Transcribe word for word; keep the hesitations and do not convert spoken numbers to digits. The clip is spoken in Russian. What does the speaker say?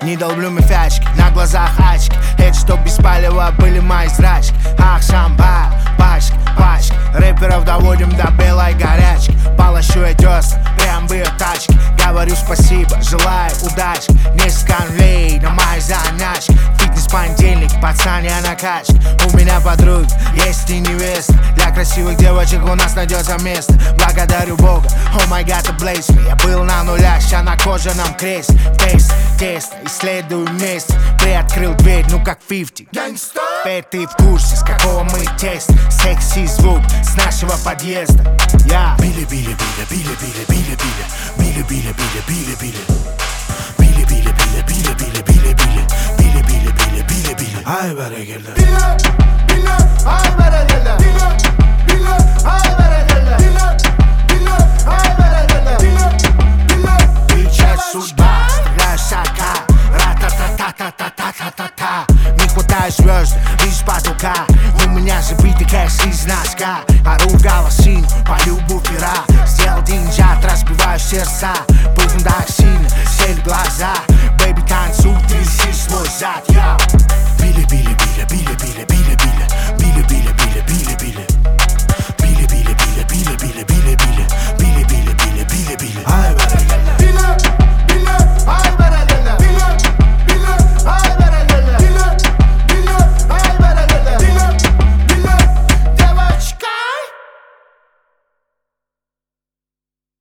Не долблю мифячки, на глазах очки. Это что без палева были мои зрачки. Ах, шамба, пачки, пачки. Рэперов доводим до белой горячки. Полощу я десна, прям в ее тачке. Говорю спасибо, желаю удачи. Несколько конвей на моей заначке. Фитнес-понедельник, пацан, я на качке. У меня подруги, есть и невеста. Для красивых девочек у нас найдется место. Благодарю Бога, oh my god, ты bless me. Я был на нулях, ща на кожаном кресте. Тест, тест, исследую место. Приоткрыл дверь, ну как фифти. Теперь ты в курсе, с какого мы теста. Секси звук с нашего подъезда. Я Били, били, били, били, били, били, били. Били, били, били, били, били. Bili bili bili bili bili bili bili bili bili bili bili bili ay berekelde Bile bile ay berekelde Bile bile ay berekelde Bile bile ay berekelde Bile bile Бича судьба, стреляешь шака Ра-та-та-та-та-та-та-та-та. Не хватает звезд, лишь потолка. У меня же биты кэш из носка. Ору голосин, пою буфера. Сделал деньжат, разбиваю сердца. Был в сильно, сели глаза. Бэйби, танцуй, тряси свой зад.